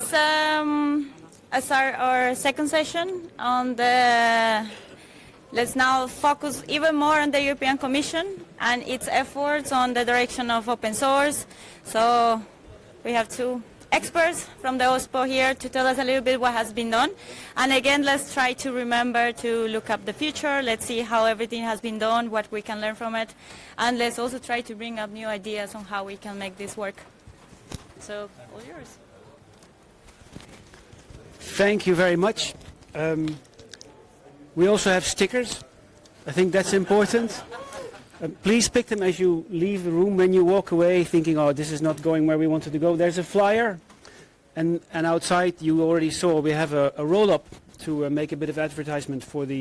As our second session on the, let's now focus even more on the European Commission and its efforts on the direction of open source. So we have two experts from the OSPO here to tell us a little bit what has been done. And again, let's try to remember to look up the future. Let's see how everything has been done, what we can learn from it. And let's also try to bring up new ideas on how we can make this work. So, all yours. Thank you very much. We also have stickers. I think that's important. Please pick them as you leave the room. When you walk away thinking, oh, this is not going where we wanted to go, there's a flyer. And outside, you already saw, we have a roll-up to make a bit of advertisement for the